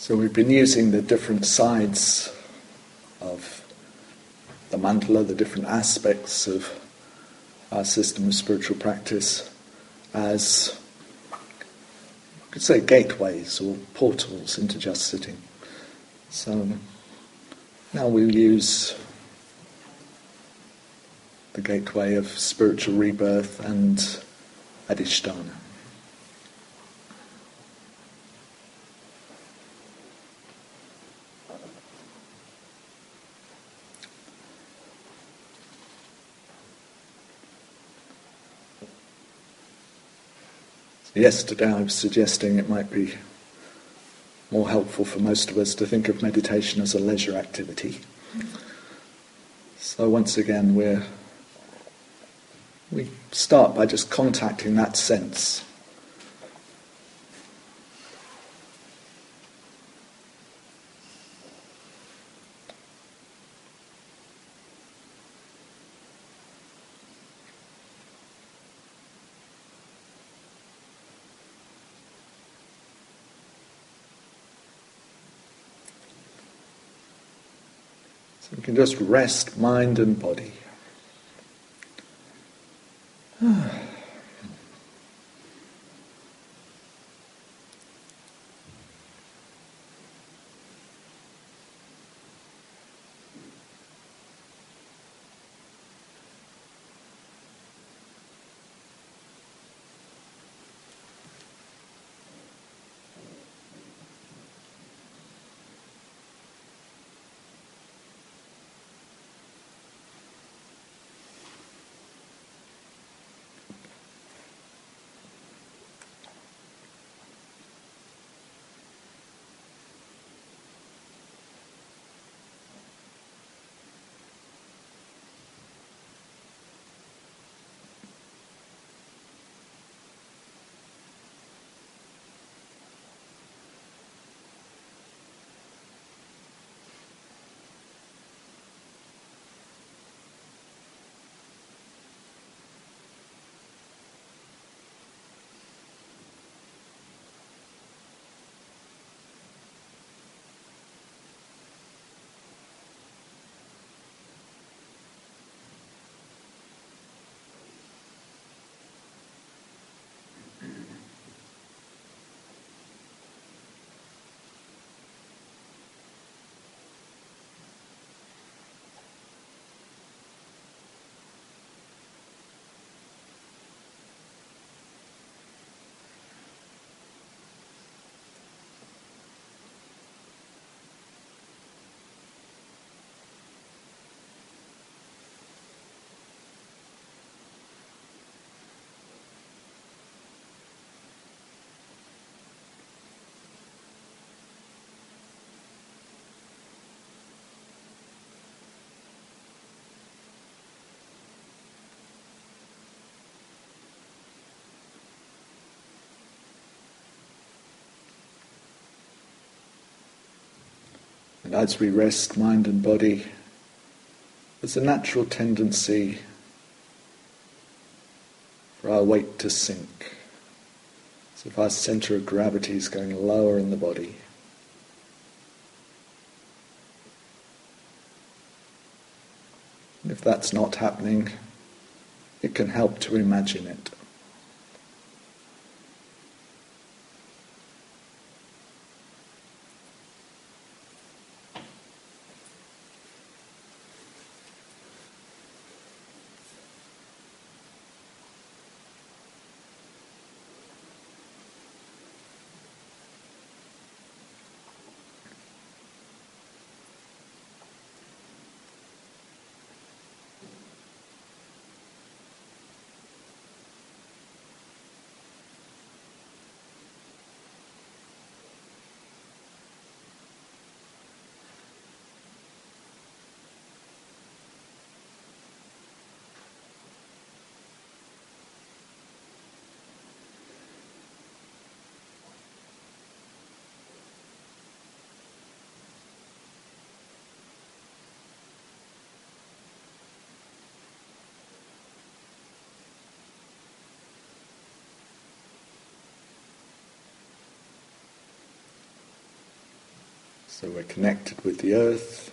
So we've been using the different sides of the mandala, the different aspects of our system of spiritual practice as, I could say, gateways or portals into just sitting. So now we'll use the gateway of spiritual rebirth and adhisthana. Yesterday I was suggesting it might be more helpful for most of us to think of meditation as a leisure activity. So once again we start by just contacting that sense. So we can just rest mind and body. And as we rest mind and body, there's a natural tendency for our weight to sink. So if our centre of gravity is going lower in the body, and if that's not happening, it can help to imagine it. So we're connected with the earth.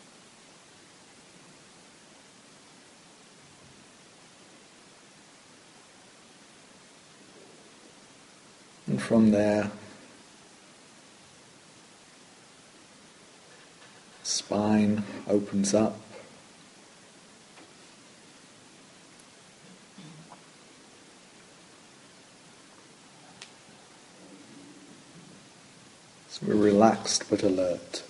And from there, spine opens up. So we're relaxed but alert.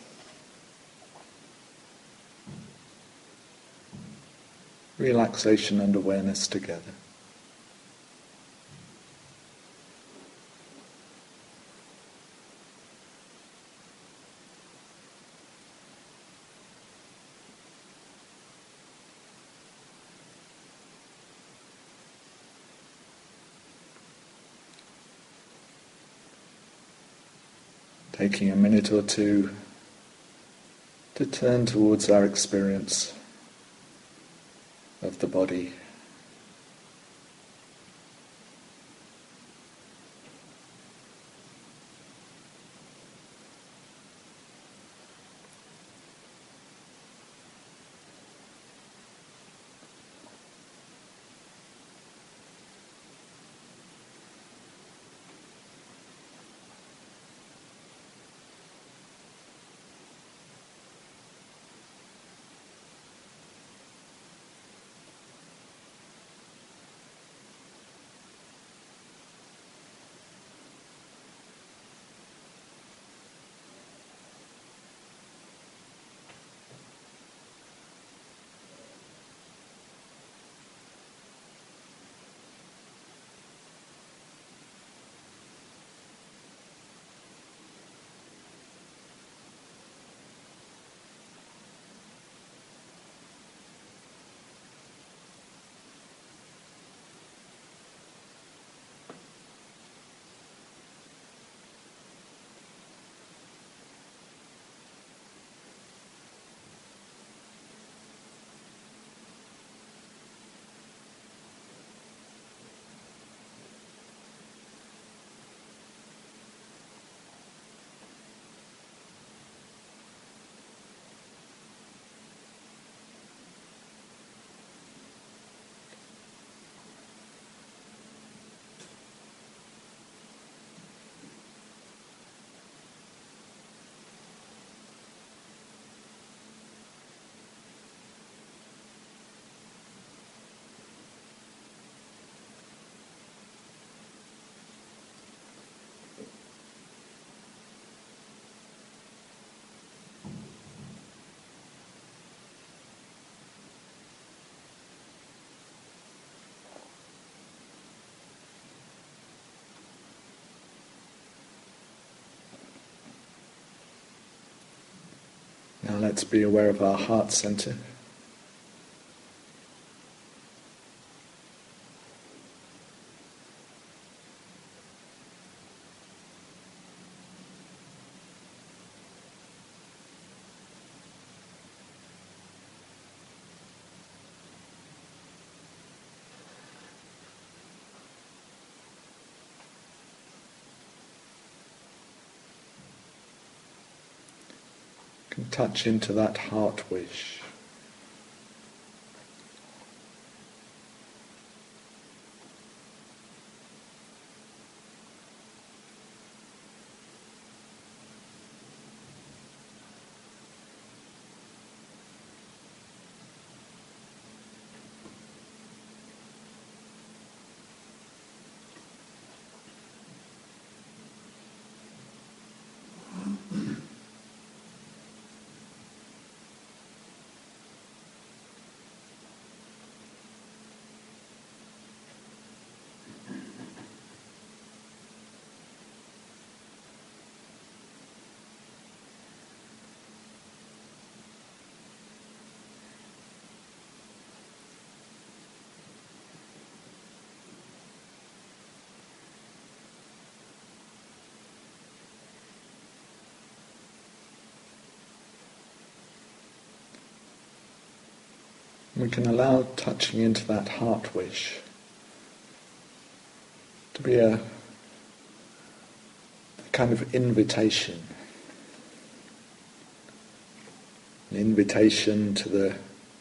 Relaxation and awareness together. Taking a minute or two to turn towards our experience of the body. Now let's be aware of our heart center. Can touch into that heart wish. We can allow touching into that heart wish to be a kind of invitation an invitation to the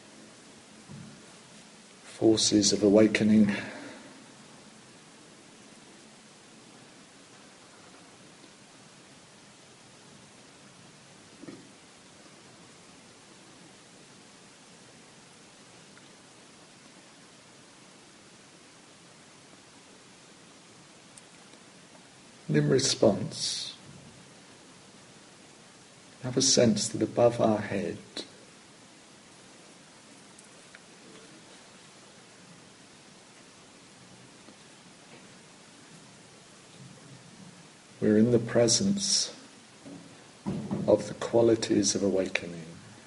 forces of awakening. And in response, have a sense that above our head we're in the presence of the qualities of awakening.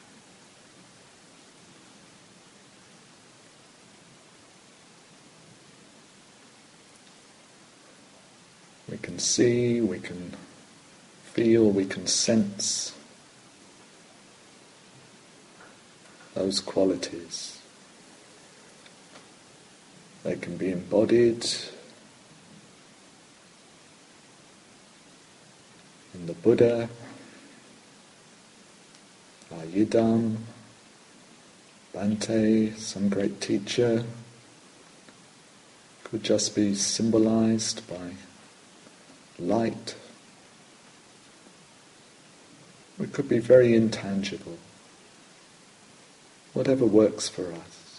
We can see, we can feel, we can sense those qualities. They can be embodied in the Buddha, our Yidam, Bhante, some great teacher. Could just be symbolized by light. It could be very intangible. Whatever works for us.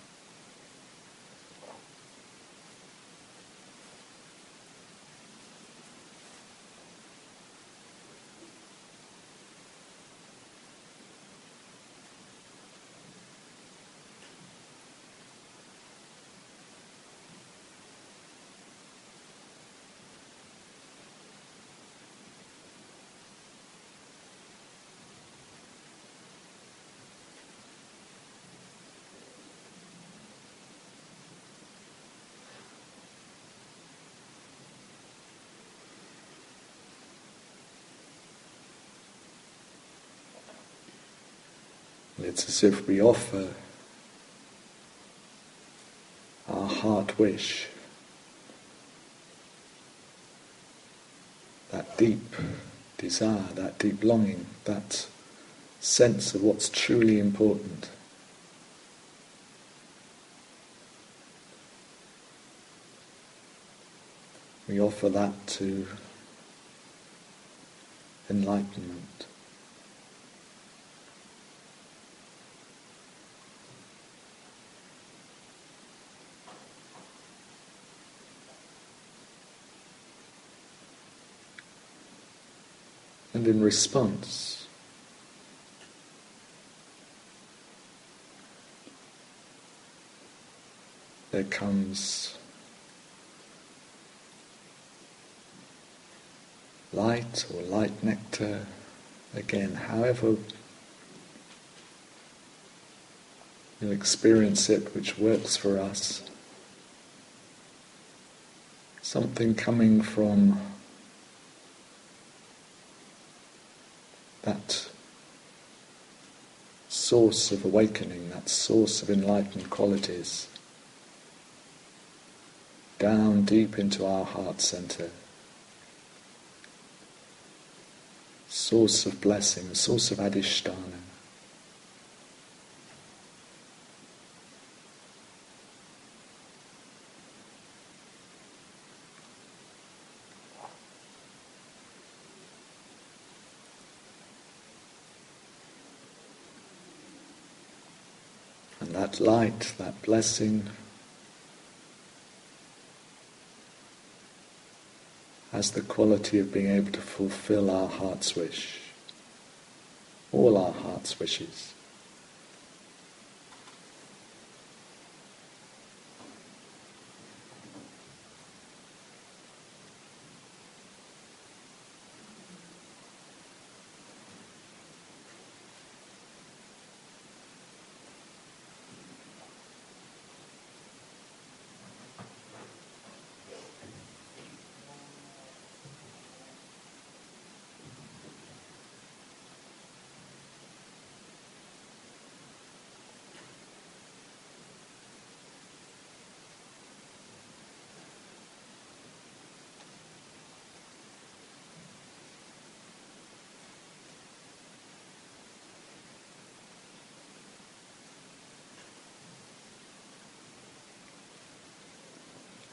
It's as if we offer our heart wish, that deep desire, that deep longing, that sense of what's truly important. We offer that to enlightenment. And in response, there comes light or light nectar, again, however you'll experience it, which works for us. Something coming from that source of awakening, that source of enlightened qualities, down deep into our heart center. Source of blessing, source of adhisthana. And that light, that blessing, has the quality of being able to fulfill our heart's wish, all our heart's wishes.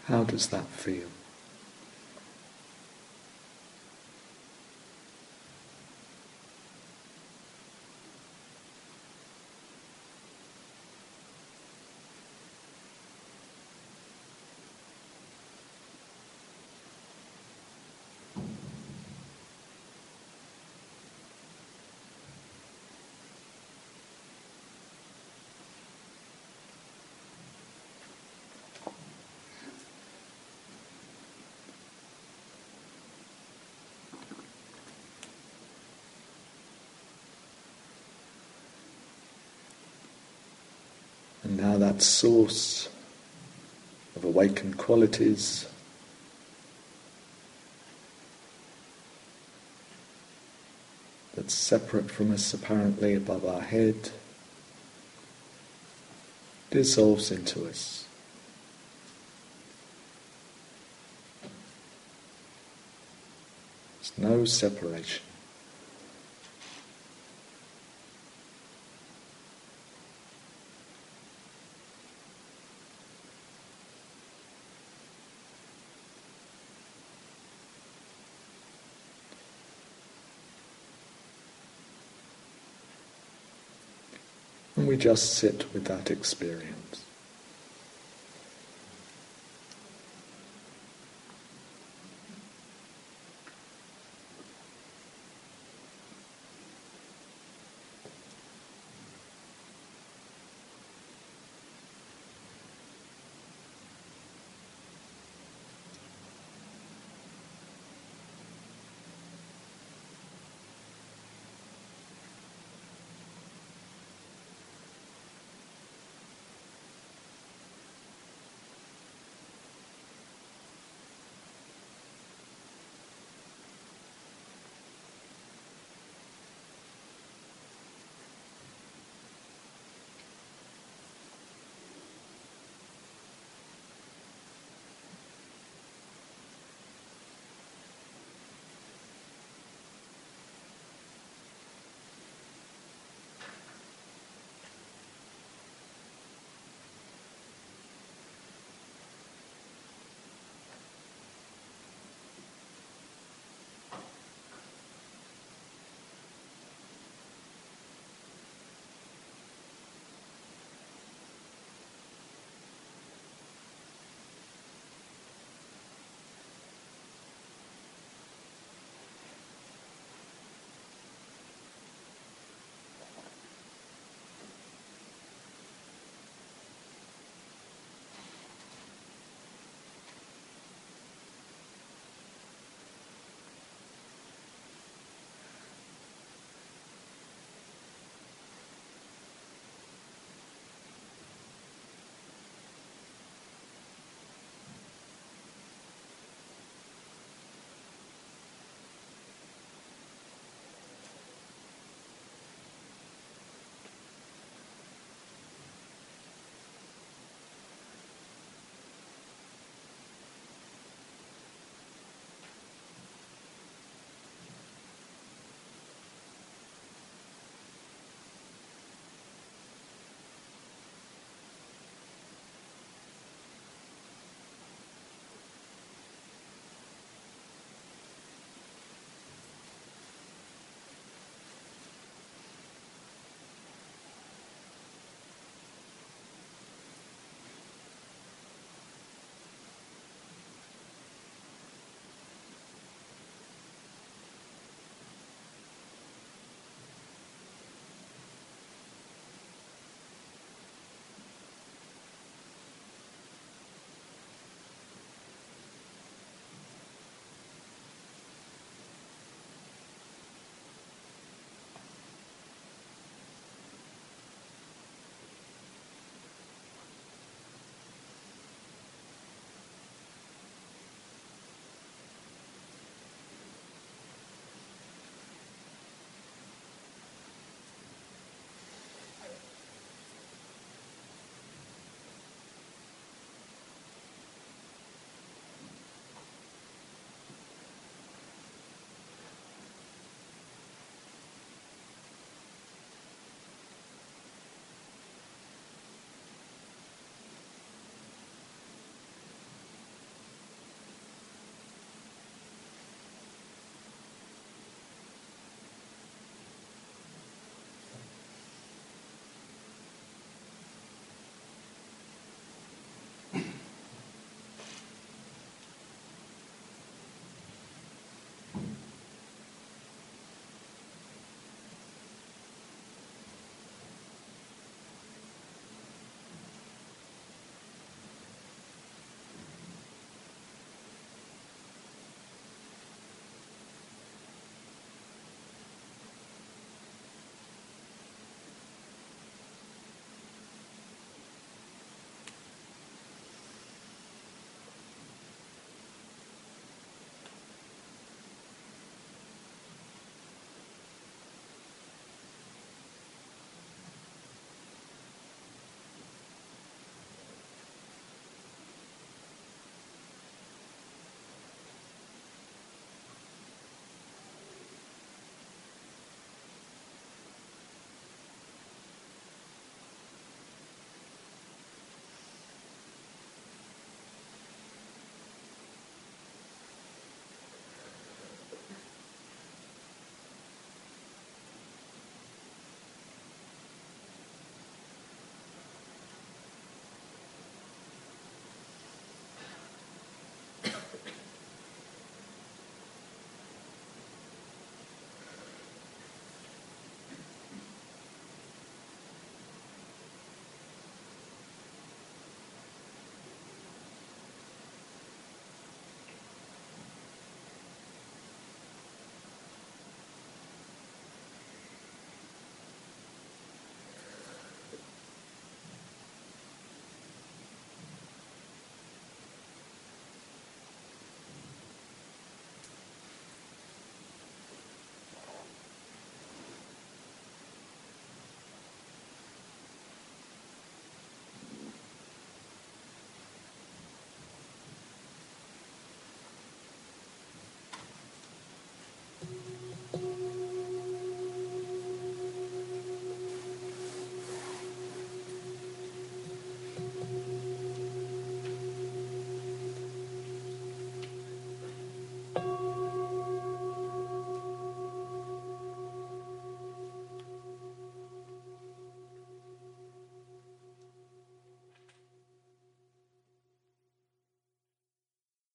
How does that feel? And now that source of awakened qualities that's separate from us apparently above our head dissolves into us. There's no separation. And we just sit with that experience.